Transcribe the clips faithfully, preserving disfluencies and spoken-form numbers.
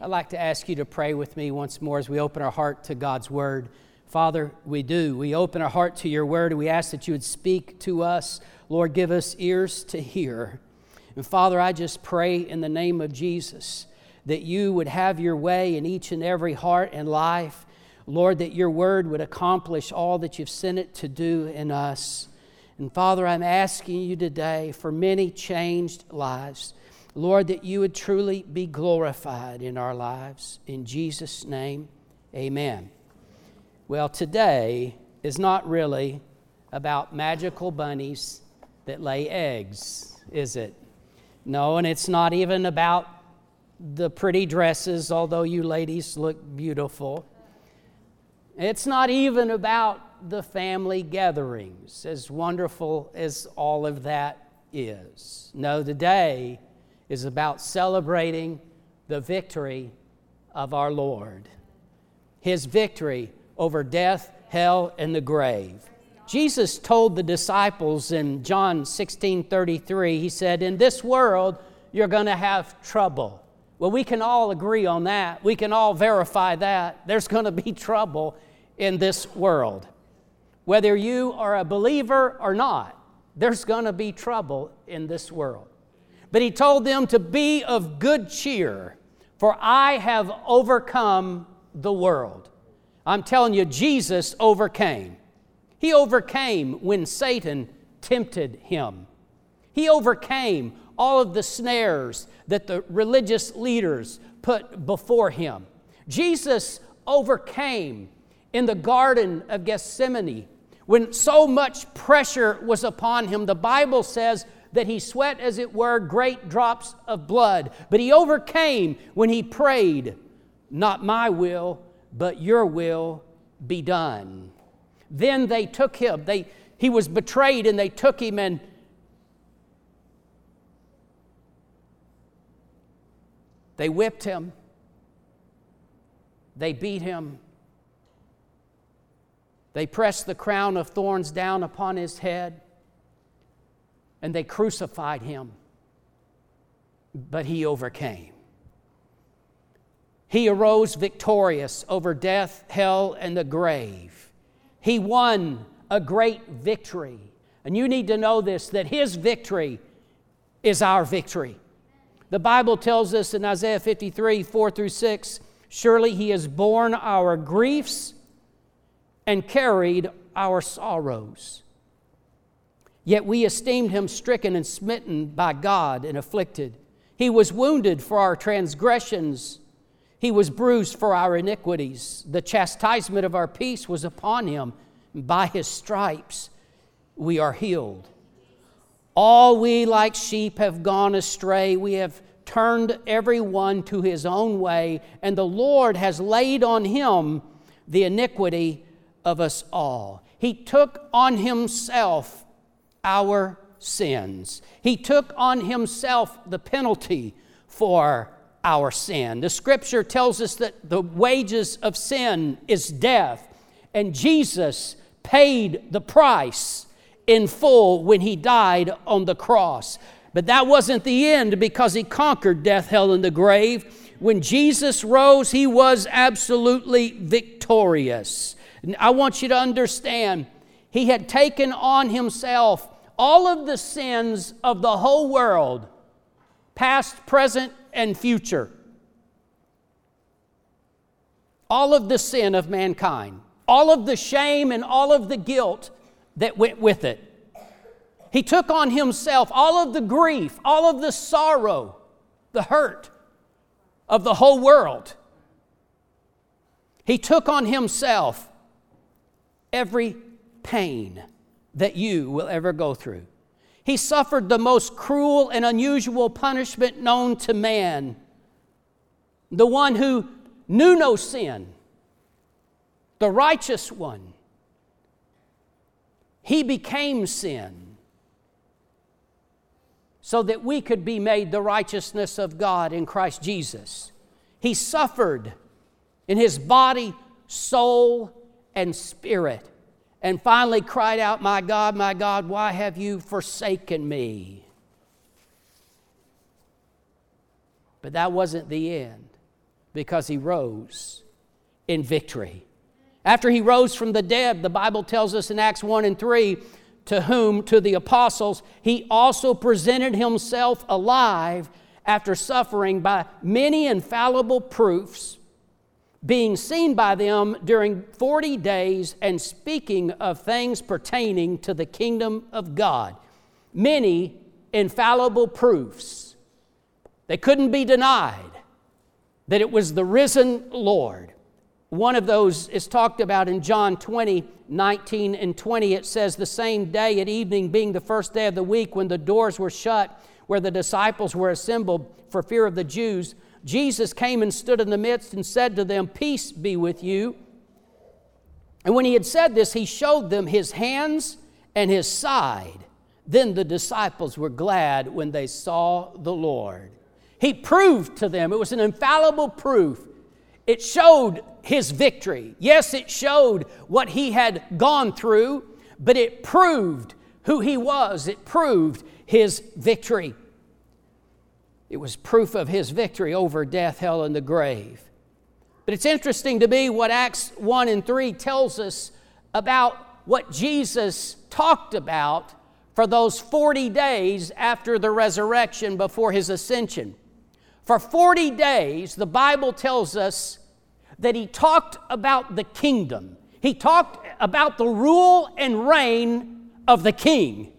I'd like to ask you to pray with me once more as we open our heart to God's Word. Father, we do. We open our heart to your Word, and we ask that you would speak to us. Lord, give us ears to hear. And Father, I just pray in the name of Jesus that you would have your way in each and every heart and life. Lord, that your Word would accomplish all that you've sent it to do in us. And Father, I'm asking you today for many changed lives. Lord, that you would truly be glorified in our lives. In Jesus' name, amen. Well, today is not really about magical bunnies that lay eggs, is it? No, and it's not even about the pretty dresses, although you ladies look beautiful. It's not even about the family gatherings, as wonderful as all of that is. No, today is about celebrating the victory of our Lord. His victory over death, hell, and the grave. Jesus told the disciples in John sixteen thirty-three, he said, in this world, you're going to have trouble. Well, we can all agree on that. We can all verify that. There's going to be trouble in this world. Whether you are a believer or not, there's going to be trouble in this world. But he told them to be of good cheer, for I have overcome the world. I'm telling you, Jesus overcame. He overcame when Satan tempted him. He overcame all of the snares that the religious leaders put before him. Jesus overcame in the Garden of Gethsemane when so much pressure was upon him. The Bible says that he sweat, as it were, great drops of blood. But he overcame when he prayed, not my will, but your will be done. Then they took him. They, he was betrayed, and they took him and they whipped him. They beat him. They pressed the crown of thorns down upon his head. And they crucified him, but he overcame. He arose victorious over death, hell, and the grave. He won a great victory. And you need to know this, that his victory is our victory. The Bible tells us in Isaiah fifty-three, four through six, surely he has borne our griefs and carried our sorrows. Yet we esteemed him stricken and smitten by God and afflicted. He was wounded for our transgressions. He was bruised for our iniquities. The chastisement of our peace was upon him. By his stripes we are healed. All we like sheep have gone astray. We have turned every one to his own way, and the Lord has laid on him the iniquity of us all. He took on himself our sins. He took on himself the penalty for our sin. The scripture tells us that the wages of sin is death, and Jesus paid the price in full when he died on the cross. But that wasn't the end, because he conquered death, hell, and the grave. When Jesus rose, he was absolutely victorious. And I want you to understand, he had taken on himself all of the sins of the whole world, past, present, and future. All of the sin of mankind, all of the shame and all of the guilt that went with it. He took on himself all of the grief, all of the sorrow, the hurt of the whole world. He took on himself every pain that you will ever go through. He suffered the most cruel and unusual punishment known to man. The one who knew no sin, the righteous one. He became sin so that we could be made the righteousness of God in Christ Jesus. He suffered in his body, soul, and spirit, and finally cried out, my God, my God, why have you forsaken me? But that wasn't the end. Because he rose in victory. After he rose from the dead, the Bible tells us in Acts one and three, to whom, to the apostles, he also presented himself alive after suffering by many infallible proofs, being seen by them during forty days and speaking of things pertaining to the kingdom of God. Many infallible proofs. They couldn't be denied that it was the risen Lord. One of those is talked about in John twenty, nineteen and twenty. It says, the same day at evening, being the first day of the week, when the doors were shut, where the disciples were assembled for fear of the Jews, Jesus came and stood in the midst and said to them, peace be with you. And when he had said this, he showed them his hands and his side. Then the disciples were glad when they saw the Lord. He proved to them, it was an infallible proof. It showed his victory. Yes, it showed what he had gone through, but it proved who he was. It proved his victory. It was proof of his victory over death, hell, and the grave. But it's interesting to me what Acts one and three tells us about what Jesus talked about for those forty days after the resurrection before his ascension. For forty days, the Bible tells us that he talked about the kingdom. He talked about the rule and reign of the king.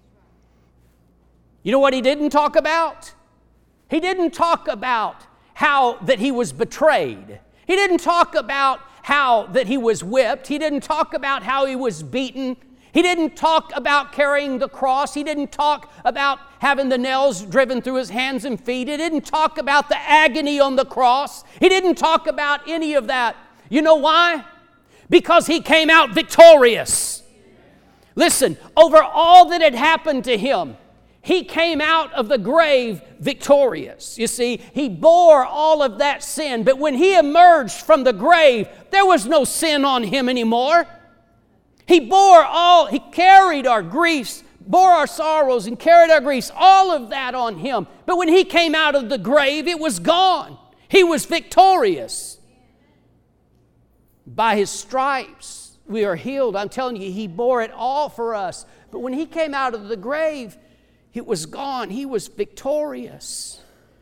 You know what he didn't talk about? He didn't talk about how that he was betrayed. He didn't talk about how that he was whipped. He didn't talk about how he was beaten. He didn't talk about carrying the cross. He didn't talk about having the nails driven through his hands and feet. He didn't talk about the agony on the cross. He didn't talk about any of that. You know why? Because he came out victorious. Listen, over all that had happened to him, he came out of the grave victorious. You see, he bore all of that sin, but when he emerged from the grave, there was no sin on him anymore. He bore all, he carried our griefs, bore our sorrows and carried our griefs, all of that on him. But when he came out of the grave, it was gone. He was victorious. By his stripes, we are healed. I'm telling you, he bore it all for us. But when he came out of the grave, it was gone. He was victorious.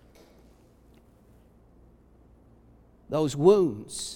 Those wounds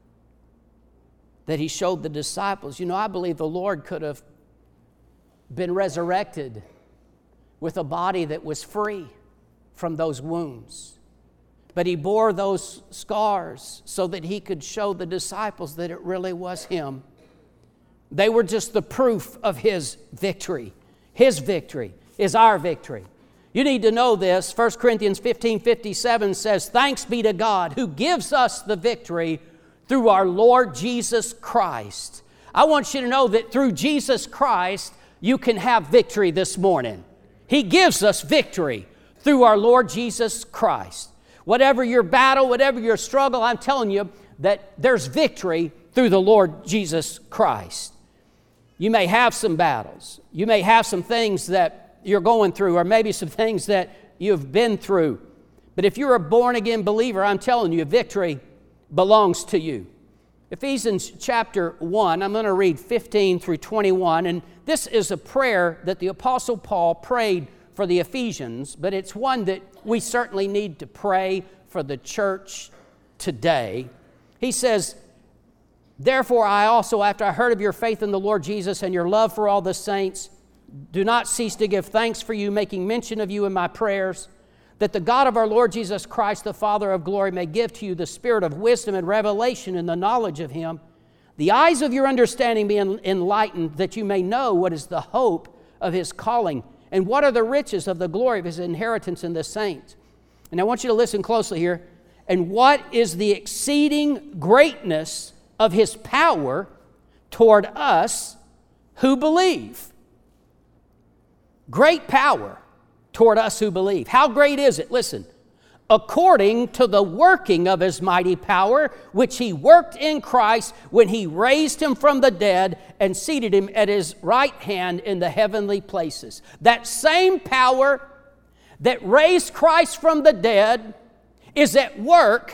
that he showed the disciples. You know, I believe the Lord could have been resurrected with a body that was free from those wounds. But he bore those scars so that he could show the disciples that it really was him. They were just the proof of his victory. His victory is our victory. You need to know this. First Corinthians fifteen fifty-seven says, thanks be to God who gives us the victory through our Lord Jesus Christ. I want you to know that through Jesus Christ, you can have victory this morning. He gives us victory through our Lord Jesus Christ. Whatever your battle, whatever your struggle, I'm telling you that there's victory through the Lord Jesus Christ. You may have some battles. You may have some things that you're going through, or maybe some things that you've been through. But if you're a born-again believer, I'm telling you, victory belongs to you. Ephesians chapter one, I'm going to read fifteen through twenty-one, and this is a prayer that the Apostle Paul prayed for the Ephesians, but it's one that we certainly need to pray for the church today. He says, therefore I also, after I heard of your faith in the Lord Jesus and your love for all the saints, do not cease to give thanks for you, making mention of you in my prayers, that the God of our Lord Jesus Christ, the Father of glory, may give to you the spirit of wisdom and revelation in the knowledge of him, the eyes of your understanding being enlightened, that you may know what is the hope of his calling, and what are the riches of the glory of his inheritance in the saints. And I want you to listen closely here. And what is the exceeding greatness of his power toward us who believe? Great power toward us who believe. How great is it? Listen. According to the working of his mighty power, which he worked in Christ when he raised him from the dead and seated him at his right hand in the heavenly places. That same power that raised Christ from the dead is at work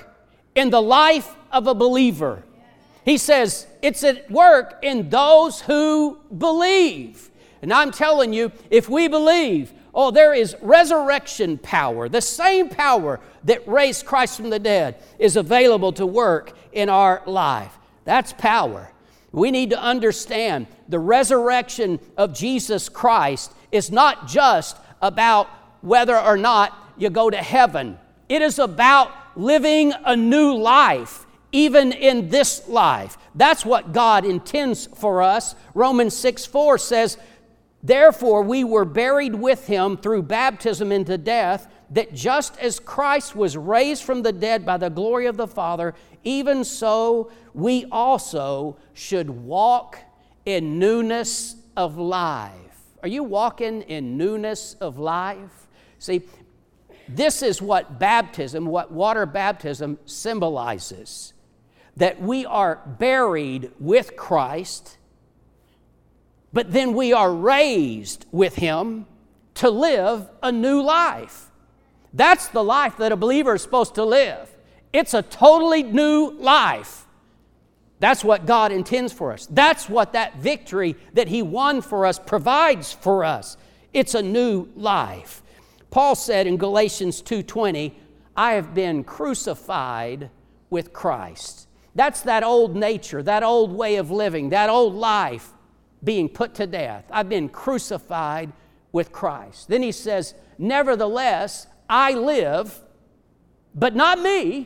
in the life of a believer. He says it's at work in those who believe. And I'm telling you, if we believe, oh, there is resurrection power. The same power that raised Christ from the dead is available to work in our life. That's power. We need to understand the resurrection of Jesus Christ is not just about whether or not you go to heaven. It is about living a new life, even in this life. That's what God intends for us. Romans six four says, therefore we were buried with him through baptism into death, that just as Christ was raised from the dead by the glory of the Father, even so we also should walk in newness of life. Are you walking in newness of life? See, this is what baptism, what water baptism symbolizes. That we are buried with Christ, but then we are raised with him to live a new life. That's the life that a believer is supposed to live. It's a totally new life. That's what God intends for us. That's what that victory that he won for us provides for us. It's a new life. Paul said in Galatians two twenty, I have been crucified with Christ. That's that old nature, that old way of living, that old life being put to death. I've been crucified with Christ. Then he says, nevertheless, I live, but not me.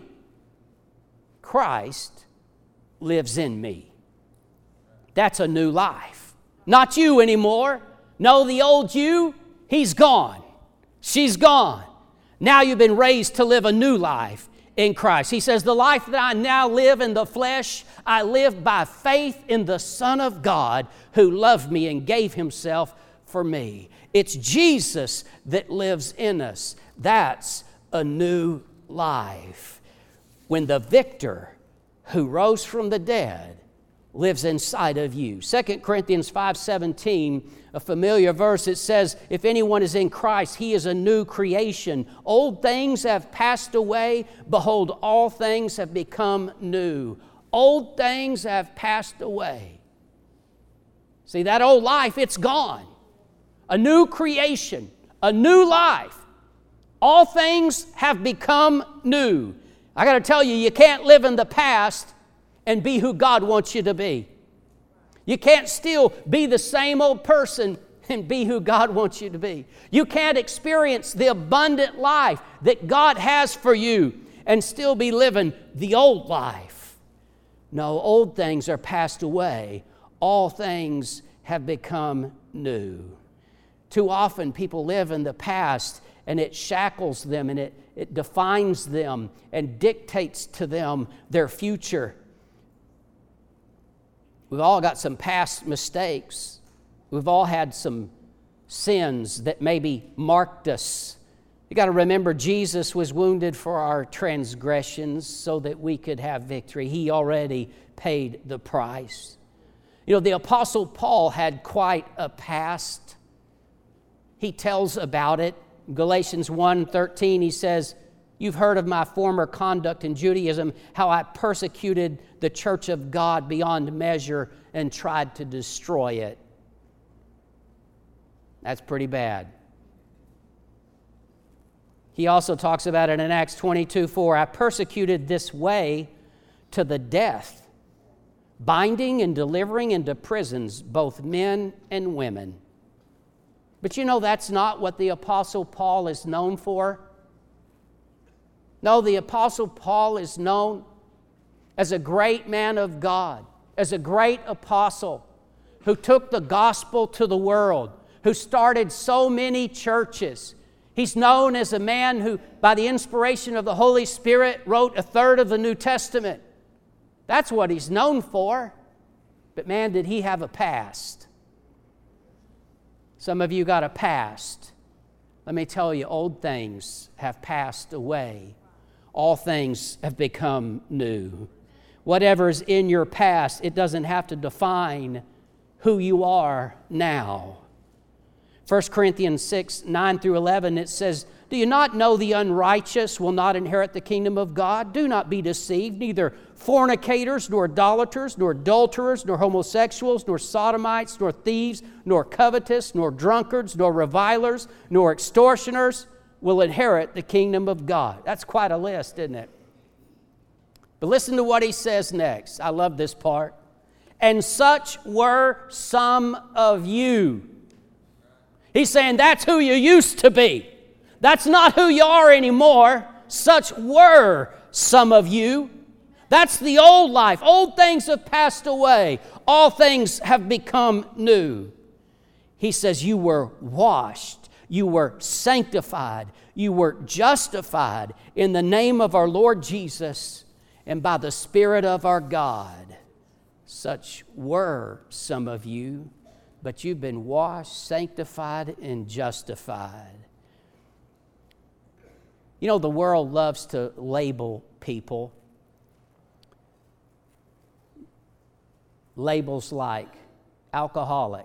Christ lives in me. That's a new life. Not you anymore. No, the old you, he's gone. She's gone. Now you've been raised to live a new life in Christ. He says, the life that I now live in the flesh, I live by faith in the Son of God who loved me and gave himself for me. It's Jesus that lives in us. That's a new life. When the victor who rose from the dead lives inside of you. Second Corinthians five seventeen, a familiar verse, it says, if anyone is in Christ, he is a new creation. Old things have passed away. Behold, all things have become new. Old things have passed away. See, that old life, it's gone. A new creation, a new life. All things have become new. I got to tell you, you can't live in the past and be who God wants you to be. You can't still be the same old person and be who God wants you to be. You can't experience the abundant life that God has for you and still be living the old life. No, old things are passed away. All things have become new. Too often people live in the past and it shackles them and it, it defines them and dictates to them their future. We've all got some past mistakes. We've all had some sins that maybe marked us. You got to remember, Jesus was wounded for our transgressions so that we could have victory. He already paid the price. You know, the Apostle Paul had quite a past. He tells about it. Galatians one thirteen, he says, you've heard of my former conduct in Judaism, how I persecuted the church of God beyond measure and tried to destroy it. That's pretty bad. He also talks about it in Acts twenty-two four, I persecuted this way to the death, binding and delivering into prisons both men and women. But you know, that's not what the Apostle Paul is known for. No, the Apostle Paul is known as a great man of God, as a great apostle who took the gospel to the world, who started so many churches. He's known as a man who, by the inspiration of the Holy Spirit, wrote a third of the New Testament. That's what he's known for. But man, did he have a past. Some of you got a past. Let me tell you, old things have passed away. All things have become new. Whatever's in your past, it doesn't have to define who you are now. First Corinthians six, nine through eleven, it says, Do you not know the unrighteous will not inherit the kingdom of God? Do not be deceived. Neither fornicators, nor idolaters, nor adulterers, nor homosexuals, nor sodomites, nor thieves, nor covetous, nor drunkards, nor revilers, nor extortioners will inherit the kingdom of God. That's quite a list, isn't it? But listen to what he says next. I love this part. And such were some of you. He's saying that's who you used to be. That's not who you are anymore. Such were some of you. That's the old life. Old things have passed away. All things have become new. He says you were washed. You were sanctified. You were justified in the name of our Lord Jesus and by the Spirit of our God. Such were some of you, but you've been washed, sanctified, and justified. You know, the world loves to label people. Labels like alcoholic.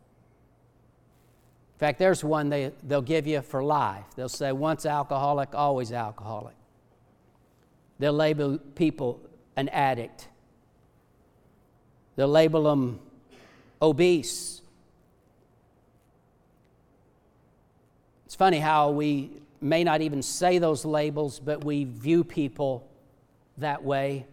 In fact, there's one they, they'll give you for life. They'll say, once alcoholic, always alcoholic. They'll label people an addict. They'll label them obese. It's funny how we may not even say those labels, but we view people that way.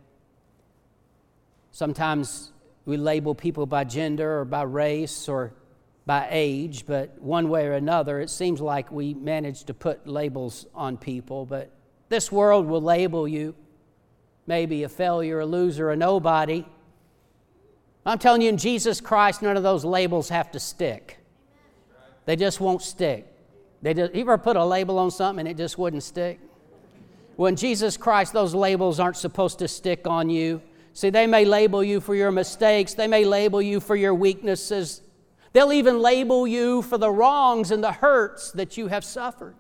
Sometimes we label people by gender or by race or by age, but one way or another, it seems like we manage to put labels on people. But this world will label you maybe a failure, a loser, a nobody. I'm telling you, in Jesus Christ, none of those labels have to stick. They just won't stick. They just, you ever put a label on something and it just wouldn't stick? Well, in Jesus Christ, those labels aren't supposed to stick on you. See, they may label you for your mistakes. They may label you for your weaknesses. They'll even label you for the wrongs and the hurts that you have suffered.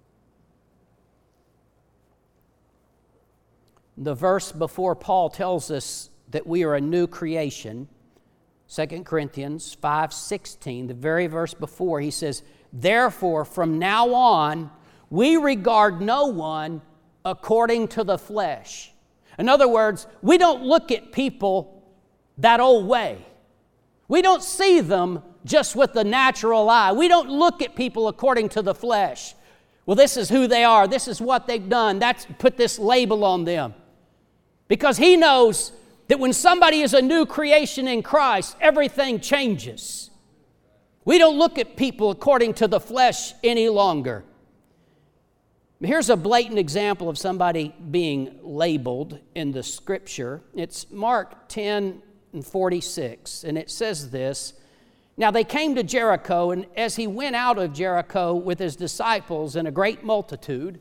The verse before Paul tells us that we are a new creation, Second Corinthians five sixteen, the very verse before, he says, therefore, from now on, we regard no one according to the flesh. In other words, we don't look at people that old way. We don't see them just with the natural eye. We don't look at people according to the flesh. Well, this is who they are. This is what they've done. That's put this label on them. Because he knows that when somebody is a new creation in Christ, everything changes. We don't look at people according to the flesh any longer. Here's a blatant example of somebody being labeled in the Scripture. It's Mark ten and forty-six, and it says this, now they came to Jericho, and as he went out of Jericho with his disciples and a great multitude,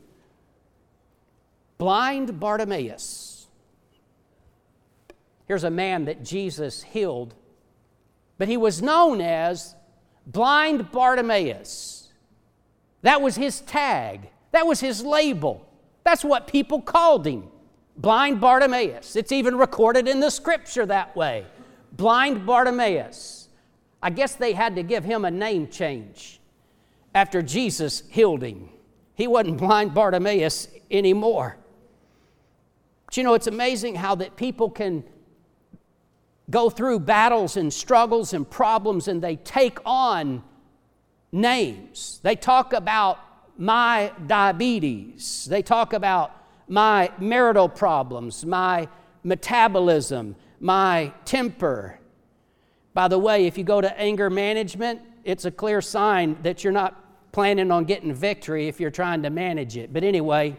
blind Bartimaeus. Here's a man that Jesus healed, but he was known as blind Bartimaeus. That was his tag. That was his label. That's what people called him, blind Bartimaeus. It's even recorded in the Scripture that way, blind Bartimaeus. I guess they had to give him a name change after Jesus healed him. He wasn't blind Bartimaeus anymore. But you know, it's amazing how that people can go through battles and struggles and problems, and they take on names. They talk about my diabetes. They talk about my marital problems, my metabolism, my temper. By the way, if you go to anger management, it's a clear sign that you're not planning on getting victory if you're trying to manage it. But anyway,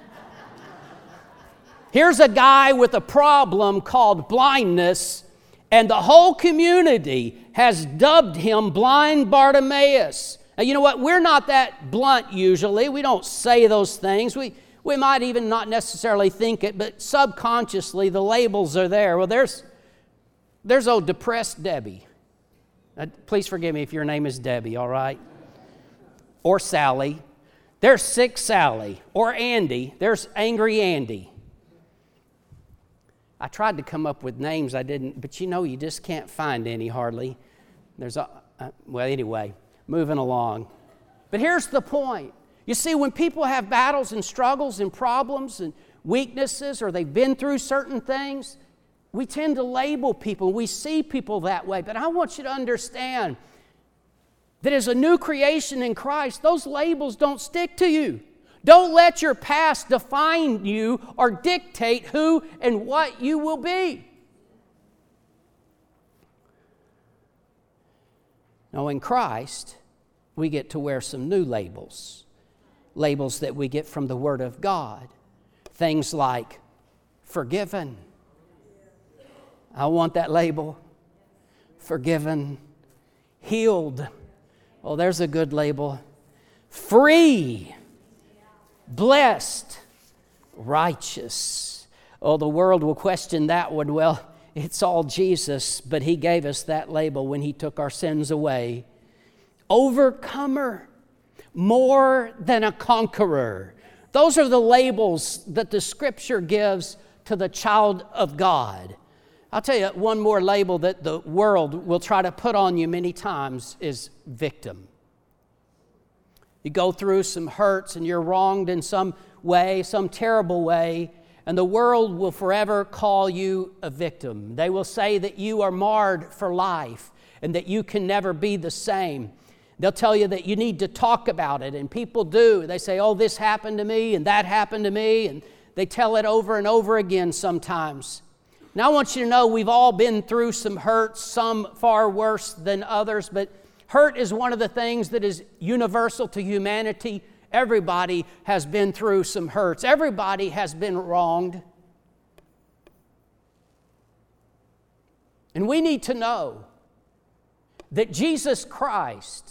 here's a guy with a problem called blindness, and the whole community has dubbed him blind Bartimaeus. Now, you know what? We're not that blunt usually. We don't say those things. We we might even not necessarily think it, but subconsciously the labels are there. Well, there's there's old depressed Debbie. Uh, please forgive me if your name is Debbie, all right? Or Sally. There's sick Sally. Or Andy. There's angry Andy. I tried to come up with names. I didn't, but you know, you just can't find any hardly. There's a, uh, well, anyway. Moving along. But here's the point. You see, when people have battles and struggles and problems and weaknesses, or they've been through certain things, we tend to label people. We see people that way. But I want you to understand that as a new creation in Christ, those labels don't stick to you. Don't let your past define you or dictate who and what you will be. Now, in Christ, we get to wear some new labels. Labels that we get from the Word of God. Things like forgiven. I want that label. Forgiven. Healed. Oh, there's a good label. Free. Blessed. Righteous. Oh, the world will question that one. Well, it's all Jesus, but He gave us that label when He took our sins away. Overcomer. More than a conqueror. Those are the labels that the Scripture gives to the child of God. I'll tell you one more label that the world will try to put on you many times is victim. You go through some hurts and you're wronged in some way, some terrible way, and the world will forever call you a victim. They will say that you are marred for life and that you can never be the same. They'll tell you that you need to talk about it, and people do. They say, oh, this happened to me and that happened to me, and they tell it over and over again sometimes. Now I want you to know we've all been through some hurts, some far worse than others, but hurt is one of the things that is universal to humanity. Everybody has been through some hurts. Everybody has been wronged. And we need to know that Jesus Christ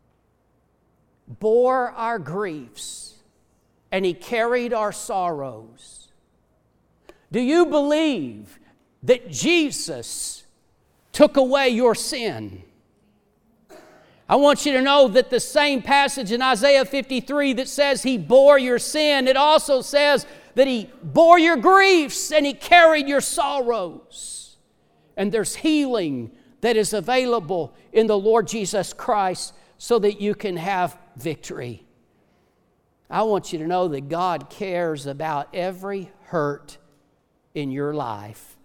bore our griefs and He carried our sorrows. Do you believe that Jesus took away your sin? I want you to know that the same passage in Isaiah fifty-three that says He bore your sin, it also says that He bore your griefs and He carried your sorrows. And there's healing that is available in the Lord Jesus Christ so that you can have victory. I want you to know that God cares about every hurt in your life,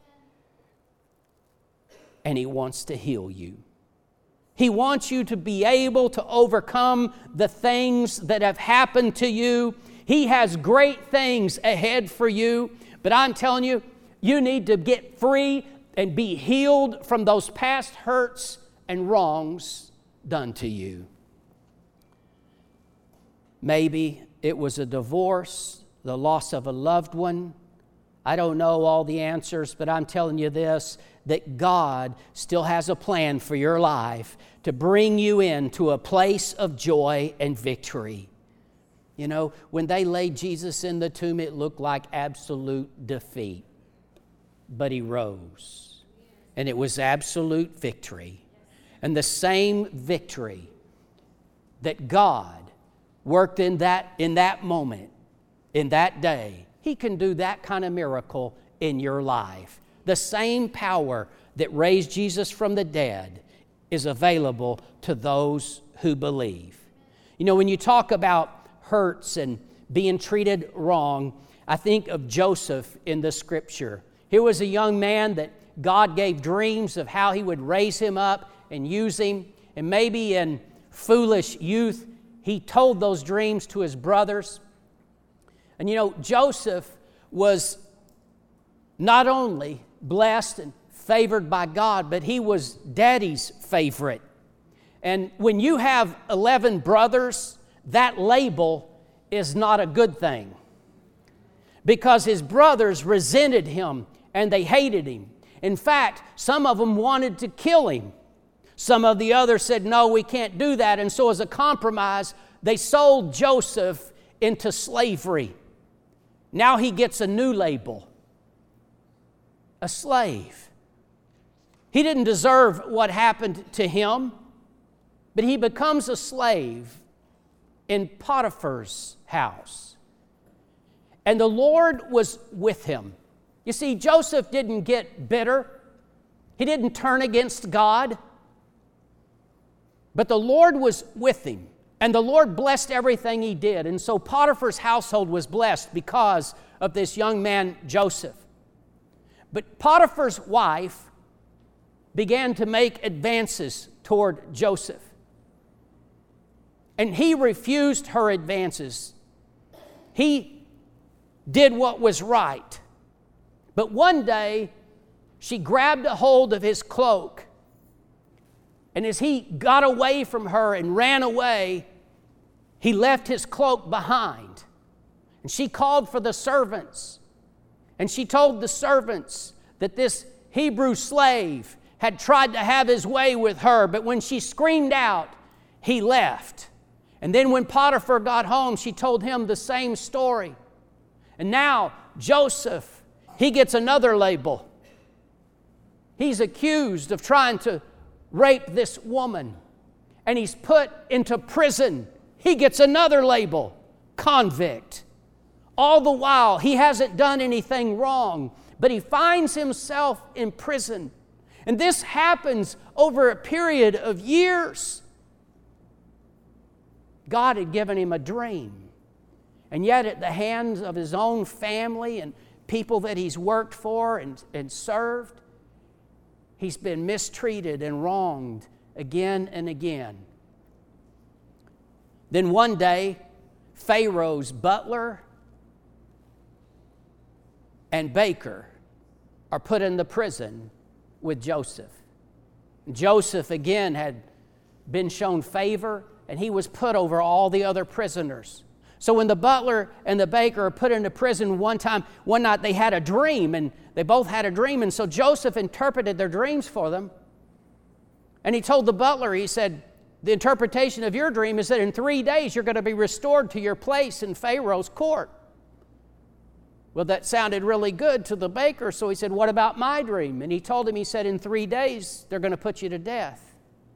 and He wants to heal you. He wants you to be able to overcome the things that have happened to you. He has great things ahead for you, but I'm telling you, you need to get free and be healed from those past hurts and wrongs done to you. Maybe it was a divorce, the loss of a loved one. I don't know all the answers, but I'm telling you this, that God still has a plan for your life to bring you into a place of joy and victory. You know, when they laid Jesus in the tomb, it looked like absolute defeat. But He rose, and it was absolute victory. And the same victory that God worked in that, in that moment, in that day, He can do that kind of miracle in your life. The same power that raised Jesus from the dead is available to those who believe. You know, when you talk about hurts and being treated wrong, I think of Joseph in the Scripture. Here was a young man that God gave dreams of how He would raise him up and use him. And maybe in foolish youth, he told those dreams to his brothers. And you know, Joseph was not only blessed and favored by God, but he was Daddy's favorite. And when you have eleven brothers, that label is not a good thing, because his brothers resented him and they hated him. In fact, some of them wanted to kill him. Some of the others said, no, we can't do that. And so as a compromise, they sold Joseph into slavery. Now he gets a new label, a slave. He didn't deserve what happened to him, but he becomes a slave in Potiphar's house. And the Lord was with him. You see, Joseph didn't get bitter. He didn't turn against God. But the Lord was with him. And the Lord blessed everything he did. And so Potiphar's household was blessed because of this young man, Joseph. But Potiphar's wife began to make advances toward Joseph. And he refused her advances. He did what was right. But one day, she grabbed a hold of his cloak. And as he got away from her and ran away, he left his cloak behind. And she called for the servants. And she told the servants that this Hebrew slave had tried to have his way with her. But when she screamed out, he left. And then when Potiphar got home, she told him the same story. And now Joseph, he gets another label. He's accused of trying to rape this woman. And he's put into prison. He gets another label, convict. All the while, he hasn't done anything wrong, but he finds himself in prison. And this happens over a period of years. God had given him a dream. And yet at the hands of his own family and people that he's worked for and, and served, he's been mistreated and wronged again and again. Then one day, Pharaoh's butler and baker are put in the prison with Joseph. Joseph again had been shown favor, and he was put over all the other prisoners. So when the butler and the baker are put into prison one time, one night they had a dream, and they both had a dream, and so Joseph interpreted their dreams for them. And he told the butler, he said, the interpretation of your dream is that in three days you're going to be restored to your place in Pharaoh's court. Well, that sounded really good to the baker, so he said, what about my dream? And he told him, he said, in three days they're going to put you to death.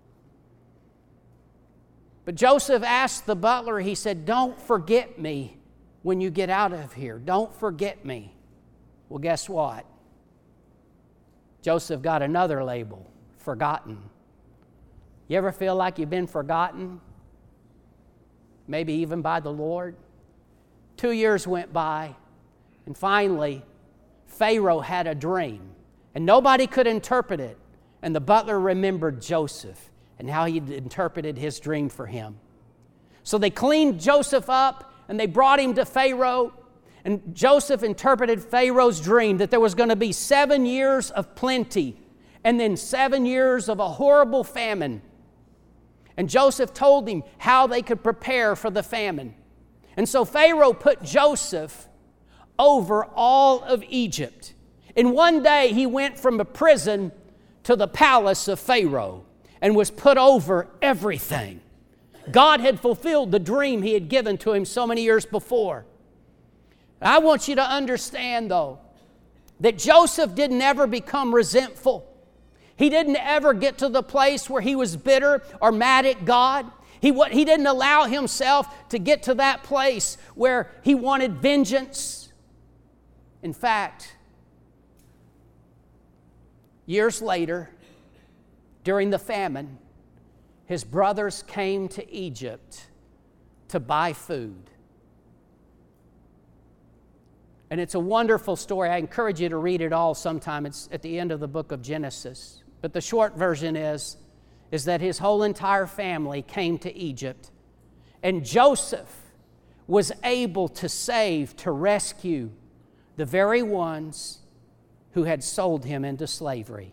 But Joseph asked the butler, he said, don't forget me when you get out of here. Don't forget me. Well, guess what? Joseph got another label, forgotten. You ever feel like you've been forgotten? Maybe even by the Lord? Two years went by, and finally, Pharaoh had a dream, and nobody could interpret it. And the butler remembered Joseph and how he'd interpreted his dream for him. So they cleaned Joseph up, and they brought him to Pharaoh. And Joseph interpreted Pharaoh's dream that there was going to be seven years of plenty, and then seven years of a horrible famine. And Joseph told him how they could prepare for the famine. And so Pharaoh put Joseph over all of Egypt. In one day, he went from a prison to the palace of Pharaoh and was put over everything. God had fulfilled the dream he had given to him so many years before. I want you to understand, though, that Joseph didn't ever become resentful. He didn't ever get to the place where he was bitter or mad at God. He, he didn't allow himself to get to that place where he wanted vengeance. In fact, years later, during the famine, his brothers came to Egypt to buy food. And it's a wonderful story. I encourage you to read it all sometime. It's at the end of the book of Genesis. But the short version is, is that his whole entire family came to Egypt. And Joseph was able to save, to rescue the very ones who had sold him into slavery.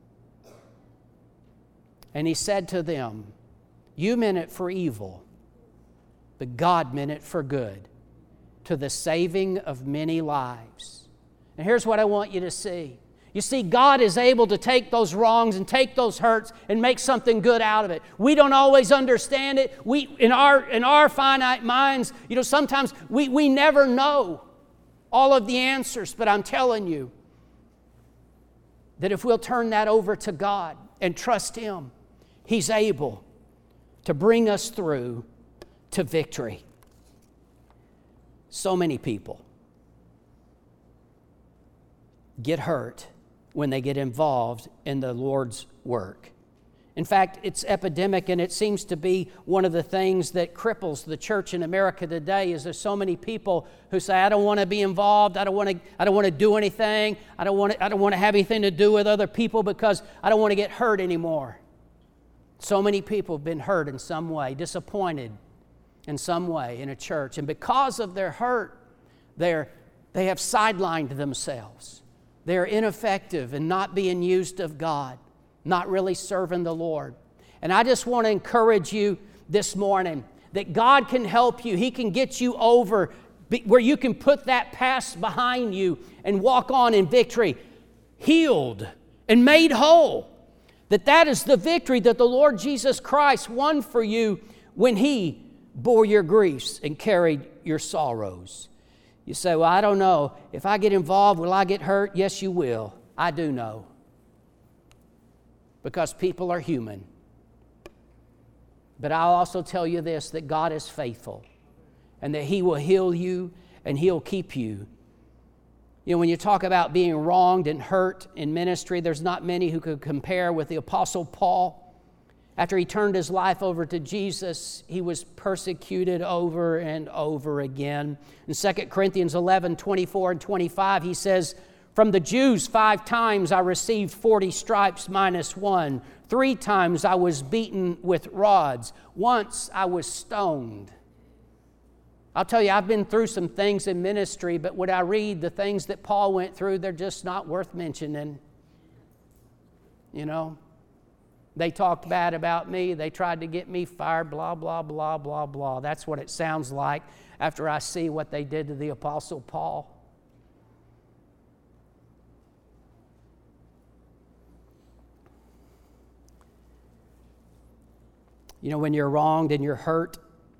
And he said to them, you meant it for evil, but God meant it for good, to the saving of many lives. And here's what I want you to see. You see, God is able to take those wrongs and take those hurts and make something good out of it. We don't always understand it. We, in our, in our finite minds, you know, sometimes we, we never know all of the answers, but I'm telling you that if we'll turn that over to God and trust Him, He's able to bring us through to victory. So many people get hurt when they get involved in the Lord's work. In fact, it's epidemic, and it seems to be one of the things that cripples the church in America today. Is there's so many people who say, "I don't want to be involved. I don't want to. I don't want to do anything. I don't want to. I don't want to have anything to do with other people because I don't want to get hurt anymore." So many people have been hurt in some way, disappointed in some way in a church, and because of their hurt, they're they have sidelined themselves. They're ineffective and not being used of God, not really serving the Lord. And I just want to encourage you this morning that God can help you. He can get you over where you can put that past behind you and walk on in victory, healed and made whole. That that is the victory that the Lord Jesus Christ won for you when He bore your griefs and carried your sorrows. You say, "Well, I don't know. If I get involved, will I get hurt?" Yes, you will. I do know. Because people are human. But I'll also tell you this, that God is faithful and that He will heal you and He'll keep you. You know, when you talk about being wronged and hurt in ministry, there's not many who could compare with the Apostle Paul. After he turned his life over to Jesus, he was persecuted over and over again. In Second Corinthians eleven, twenty-four and twenty-five, he says, "From the Jews five times I received forty stripes minus one. Three times I was beaten with rods. Once I was stoned." I'll tell you, I've been through some things in ministry, but when I read the things that Paul went through, they're just not worth mentioning. You know? They talked bad about me. They tried to get me fired, blah, blah, blah, blah, blah. That's what it sounds like after I see what they did to the Apostle Paul. You know, when you're wronged and you're hurt,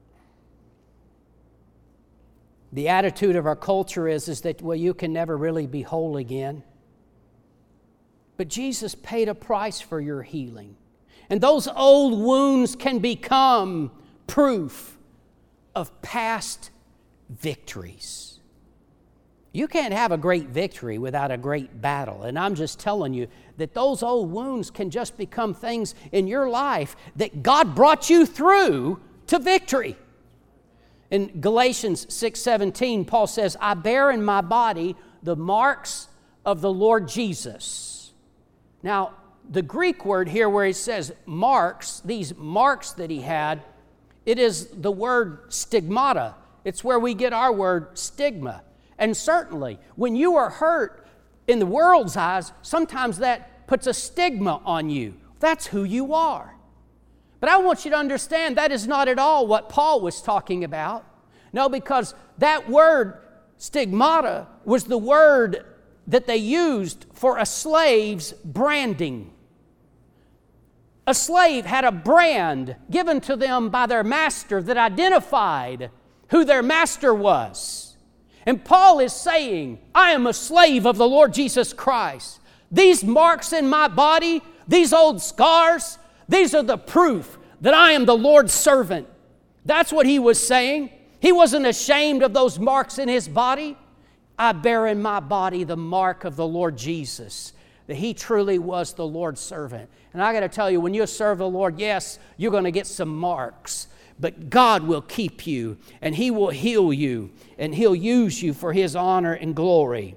the attitude of our culture is, is that, well, you can never really be whole again. But Jesus paid a price for your healing. And those old wounds can become proof of past victories. You can't have a great victory without a great battle. And I'm just telling you that those old wounds can just become things in your life that God brought you through to victory. In Galatians six seventeen, Paul says, "I bear in my body the marks of the Lord Jesus." Now, the Greek word here where he says marks, these marks that he had, it is the word stigmata. It's where we get our word stigma. And certainly, when you are hurt in the world's eyes, sometimes that puts a stigma on you. That's who you are. But I want you to understand that is not at all what Paul was talking about. No, because that word stigmata was the word that they used for a slave's branding. A slave had a brand given to them by their master that identified who their master was. And Paul is saying, I am a slave of the Lord Jesus Christ. These marks in my body, these old scars, these are the proof that I am the Lord's servant. That's what he was saying. He wasn't ashamed of those marks in his body. I bear in my body the mark of the Lord Jesus, that he truly was the Lord's servant. And I got to tell you, when you serve the Lord, yes, you're going to get some marks, but God will keep you, and he will heal you, and he'll use you for his honor and glory.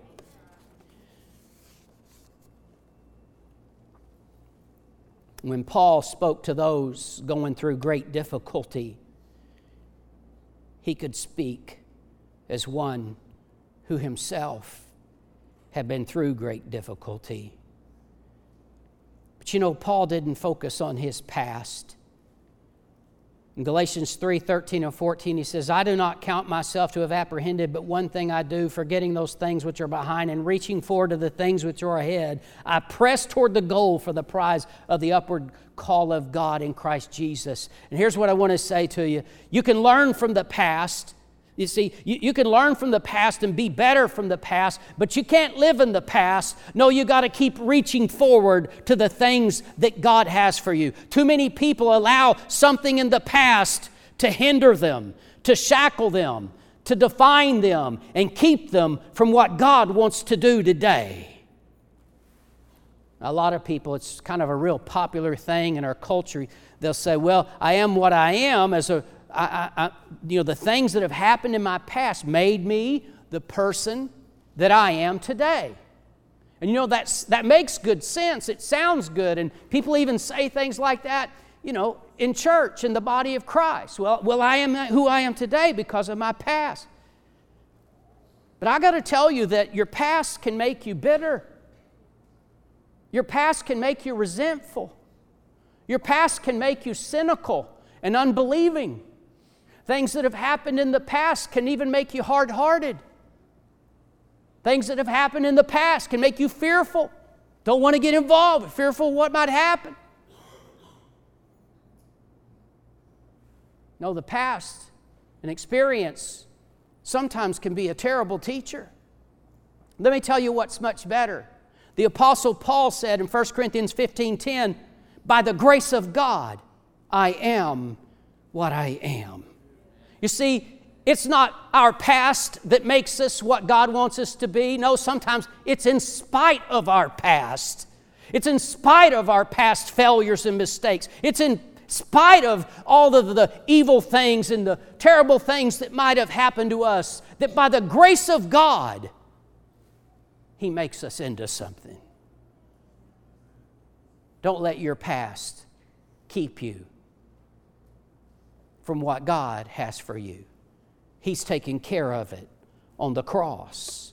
When Paul spoke to those going through great difficulty, he could speak as one who himself had been through great difficulty. But you know, Paul didn't focus on his past. In Galatians three, thirteen and fourteen, he says, I do not count myself to have apprehended, but one thing I do, forgetting those things which are behind and reaching forward to the things which are ahead, I press toward the goal for the prize of the upward call of God in Christ Jesus. And here's what I want to say to you. You can learn from the past. You see, you, you can learn from the past and be better from the past, but you can't live in the past. No, you got to keep reaching forward to the things that God has for you. Too many people allow something in the past to hinder them, to shackle them, to define them, and keep them from what God wants to do today. A lot of people, it's kind of a real popular thing in our culture. They'll say, well, I am what I am as a, I, I, I, you know, the things that have happened in my past made me the person that I am today. And you know, that's, that makes good sense. It sounds good. And people even say things like that, you know, in church, in the body of Christ. Well, well, I am who I am today because of my past. But I got to tell you that your past can make you bitter. Your past can make you resentful. Your past can make you cynical and unbelieving. Things that have happened in the past can even make you hard-hearted. Things that have happened in the past can make you fearful. Don't want to get involved, fearful of what might happen. No, the past and experience sometimes can be a terrible teacher. Let me tell you what's much better. The Apostle Paul said in First Corinthians fifteen ten, by the grace of God, I am what I am. You see, it's not our past that makes us what God wants us to be. No, sometimes it's in spite of our past. It's in spite of our past failures and mistakes. It's in spite of all of the evil things and the terrible things that might have happened to us, that by the grace of God, He makes us into something. Don't let your past keep you from what God has for you. He's taken care of it on the cross.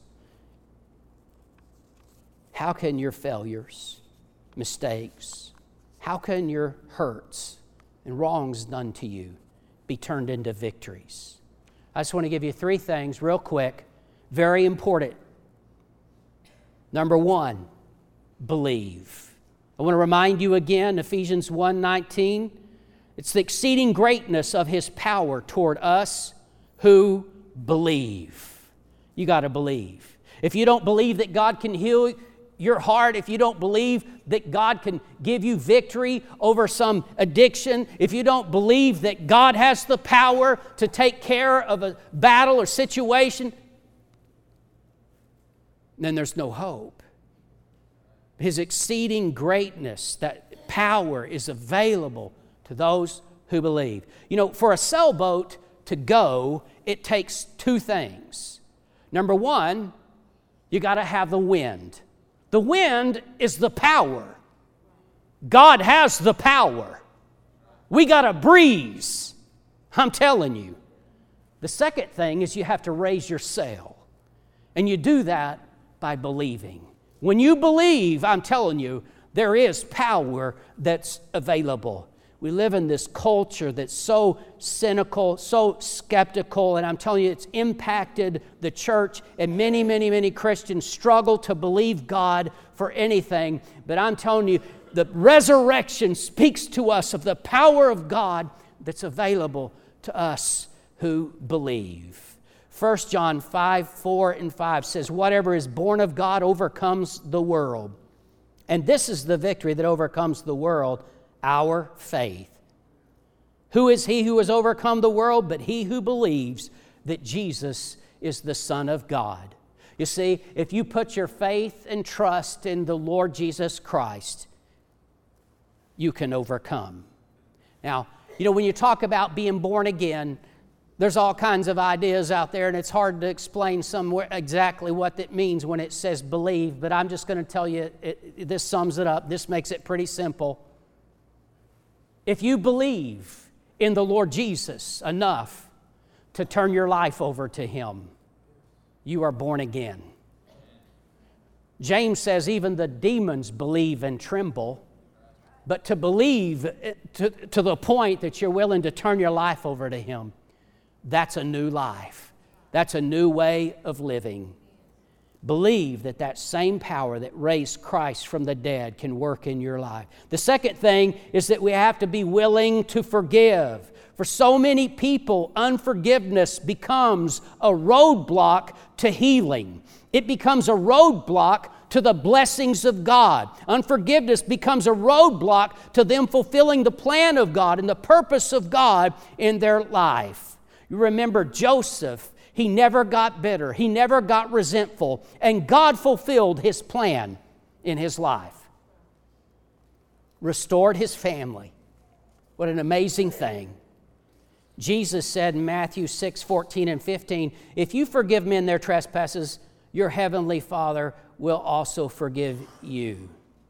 How can your failures, mistakes, how can your hurts and wrongs done to you be turned into victories? I just want to give you three things real quick, very important. Number one, believe. I want to remind you again, Ephesians one nineteen, it's the exceeding greatness of His power toward us who believe. You got to believe. If you don't believe that God can heal your heart, if you don't believe that God can give you victory over some addiction, if you don't believe that God has the power to take care of a battle or situation, then there's no hope. His exceeding greatness, that power is available to those who believe. You know, for a sailboat to go, it takes two things. Number one, you got to have the wind. The wind is the power. God has the power. We got a breeze. I'm telling you. The second thing is you have to raise your sail. And you do that by believing. When you believe, I'm telling you, there is power that's available. We live in this culture that's so cynical, so skeptical, and I'm telling you, it's impacted the church, and many, many, many Christians struggle to believe God for anything. But I'm telling you, the resurrection speaks to us of the power of God that's available to us who believe. First John five, four, and five says, whatever is born of God overcomes the world. And this is the victory that overcomes the world, our faith. Who is he who has overcome the world but he who believes that Jesus is the Son of God? You see, if you put your faith and trust in the Lord Jesus Christ, you can overcome. Now, you know, when you talk about being born again, there's all kinds of ideas out there, and it's hard to explain somewhere exactly what that means when it says believe, but I'm just going to tell you, it, this sums it up. This makes it pretty simple. If you believe in the Lord Jesus enough to turn your life over to Him, you are born again. James says even the demons believe and tremble, but to believe to, to the point that you're willing to turn your life over to Him, that's a new life. That's a new way of living. Believe that that same power that raised Christ from the dead can work in your life. The second thing is that we have to be willing to forgive. For so many people, unforgiveness becomes a roadblock to healing. It becomes a roadblock to the blessings of God. Unforgiveness becomes a roadblock to them fulfilling the plan of God and the purpose of God in their life. You remember Joseph, he never got bitter, he never got resentful, and God fulfilled His plan in his life. restored his family. What an amazing thing. Jesus said in Matthew six, fourteen and fifteen, if you forgive men their trespasses, your heavenly Father will also forgive you.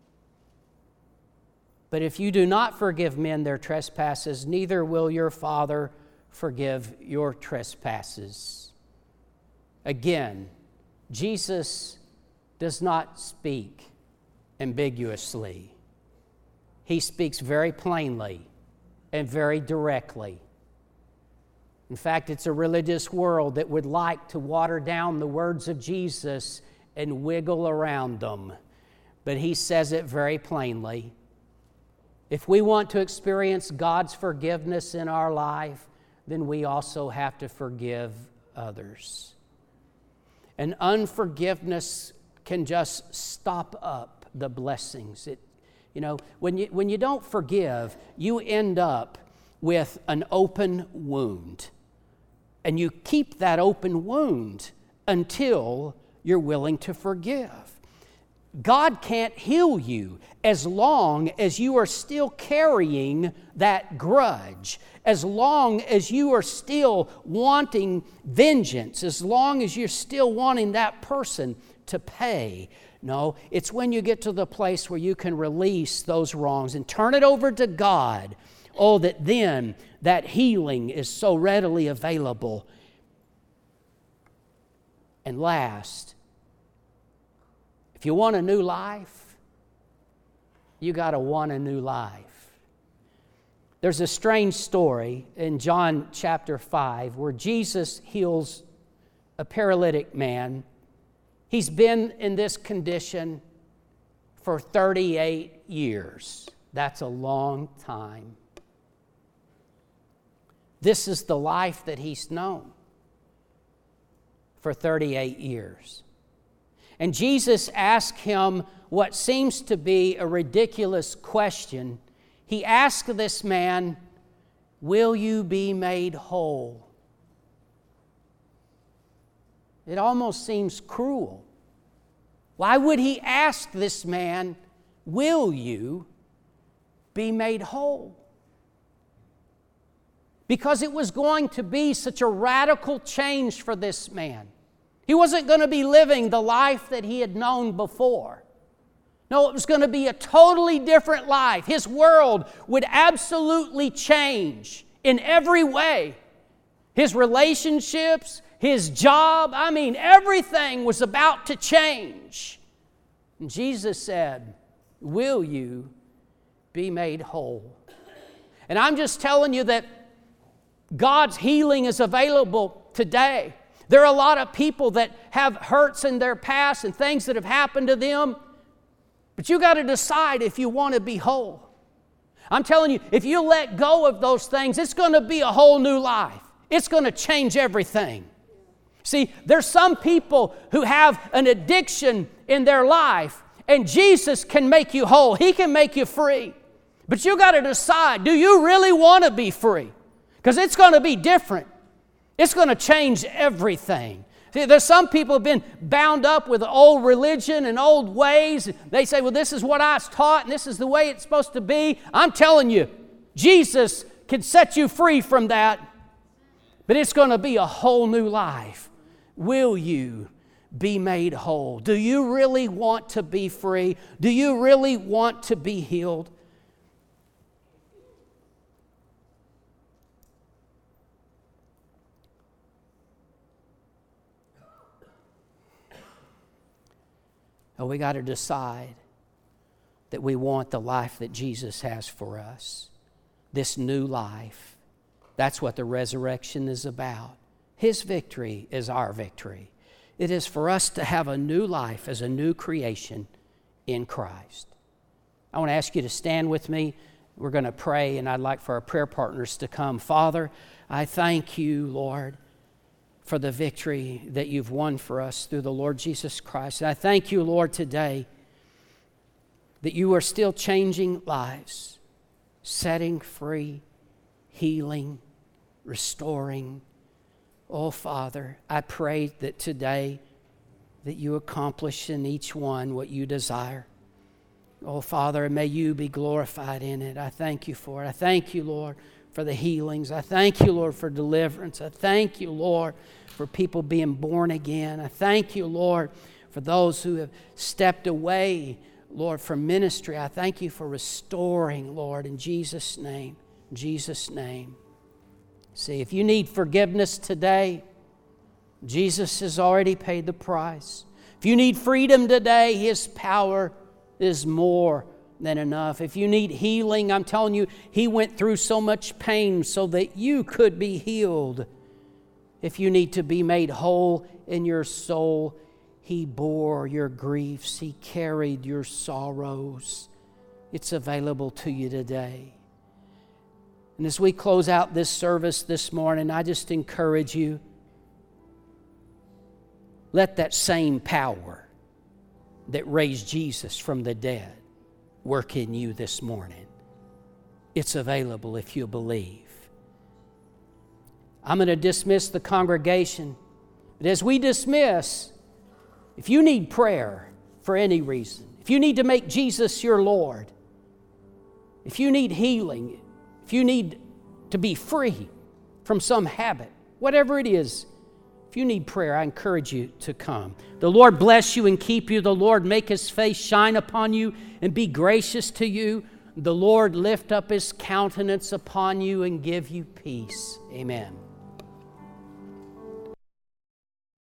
But if you do not forgive men their trespasses, neither will your Father forgive your trespasses. Again, Jesus does not speak ambiguously. He speaks very plainly and very directly. In fact, it's a religious world that would like to water down the words of Jesus and wiggle around them. But he says it very plainly. If we want to experience God's forgiveness in our life, then we also have to forgive others. And unforgiveness can just stop up the blessings. It, you know, when you, when you don't forgive, you end up with an open wound. And you keep that open wound until you're willing to forgive. God can't heal you as long as you are still carrying that grudge, as long as you are still wanting vengeance, as long as you're still wanting that person to pay. No, it's when you get to the place where you can release those wrongs and turn it over to God. Oh, that then that healing is so readily available. And last, if you want a new life, you got to want a new life. There's a strange story in John chapter five where Jesus heals a paralytic man. He's been in this condition for thirty-eight years. That's a long time. This is the life that he's known for thirty-eight years. And Jesus asked him what seems to be a ridiculous question. He asked this man, "Will you be made whole?" It almost seems cruel. Why would he ask this man, "Will you be made whole?" Because it was going to be such a radical change for this man. He wasn't going to be living the life that he had known before. No, it was going to be a totally different life. His world would absolutely change in every way. His relationships, his job, I mean, everything was about to change. And Jesus said, "Will you be made whole?" And I'm just telling you that God's healing is available today. There are a lot of people that have hurts in their past and things that have happened to them. But you got to decide if you want to be whole. I'm telling you, if you let go of those things, it's going to be a whole new life. It's going to change everything. See, there's some people who have an addiction in their life, and Jesus can make you whole. He can make you free. But you got to decide, do you really want to be free? Because it's going to be different. It's going to change everything. See, there's some people who have been bound up with old religion and old ways. They say, well, this is what I was taught and this is the way it's supposed to be. I'm telling you, Jesus can set you free from that. But it's going to be a whole new life. Will you be made whole? Do you really want to be free? Do you really want to be healed? Oh, we got to decide that we want the life that Jesus has for us. This new life. That's what the resurrection is about. His victory is our victory. It is for us to have a new life as a new creation in Christ. I want to ask you to stand with me. We're going to pray, and I'd like for our prayer partners to come. Father, I thank you, Lord, for the victory that you've won for us through the Lord Jesus Christ. And I thank you, Lord, today that you are still changing lives, setting free, healing, restoring. Oh, Father, I pray that today that you accomplish in each one what you desire. Oh, Father, may you be glorified in it. I thank you for it. I thank you, Lord, for the healings. I thank you, Lord, for deliverance. I thank you, Lord, for people being born again. I thank you, Lord, for those who have stepped away, Lord, from ministry. I thank you for restoring, Lord, in Jesus' name. In Jesus' name. See, if you need forgiveness today, Jesus has already paid the price. If you need freedom today, His power is more than enough. If you need healing, I'm telling you, He went through so much pain so that you could be healed. If you need to be made whole in your soul, He bore your griefs. He carried your sorrows. It's available to you today. And as we close out this service this morning, I just encourage you, let that same power that raised Jesus from the dead work in you this morning. It's available if you believe. I'm going to dismiss the congregation. But as we dismiss, if you need prayer for any reason, if you need to make Jesus your Lord, if you need healing, if you need to be free from some habit, whatever it is, if you need prayer, I encourage you to come. The Lord bless you and keep you. The Lord make His face shine upon you and be gracious to you. The Lord lift up His countenance upon you and give you peace. Amen.